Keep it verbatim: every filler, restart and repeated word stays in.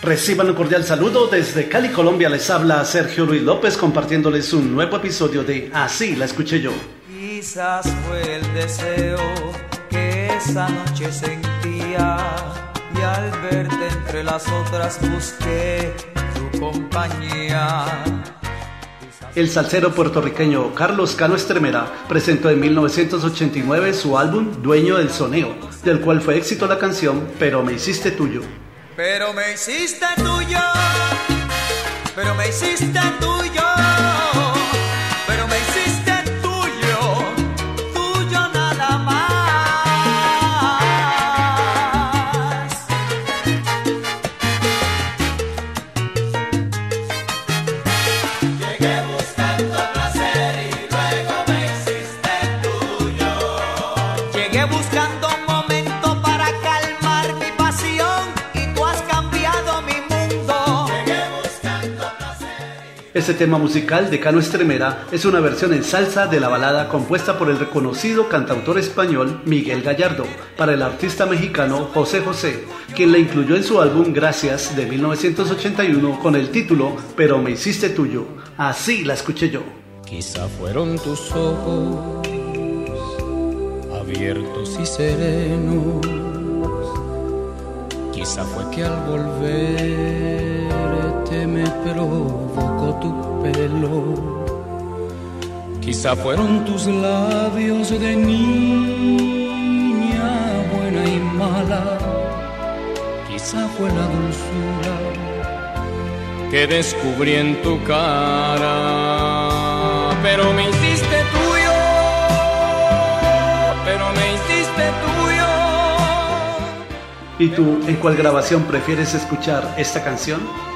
Reciban un cordial saludo desde Cali, Colombia. Les habla Sergio Luis López compartiéndoles un nuevo episodio de Así la escuché yo. Quizás fue el deseo que esa noche sentía y al verte entre las otras busqué tu compañía. El salsero puertorriqueño Carlos Cano Estremera presentó en mil novecientos ochenta y nueve su álbum Dueño del Soneo, del cual fue éxito la canción Pero me hiciste tuyo. Pero me hiciste tuyo, pero me hiciste tuyo, pero me hiciste tuyo, tuyo nada más. Llegué buscando placer y luego me hiciste tuyo. Llegué buscando un momento para calmar mi pasión. Este tema musical de Cano Estremera es una versión en salsa de la balada compuesta por el reconocido cantautor español Miguel Gallardo para el artista mexicano José José, quien la incluyó en su álbum Gracias de mil novecientos ochenta y uno con el título Pero me hiciste tuyo. Así la escuché yo. Quizá fueron tus ojos abiertos y serenos, quizá fue que al volverte me provocó tu pelo, quizá fueron tus labios de niña buena y mala, quizá fue la dulzura que descubrí en tu cara. Pero me hiciste tuyo, pero me hiciste tuyo. ¿Y tú en cuál grabación prefieres escuchar esta canción?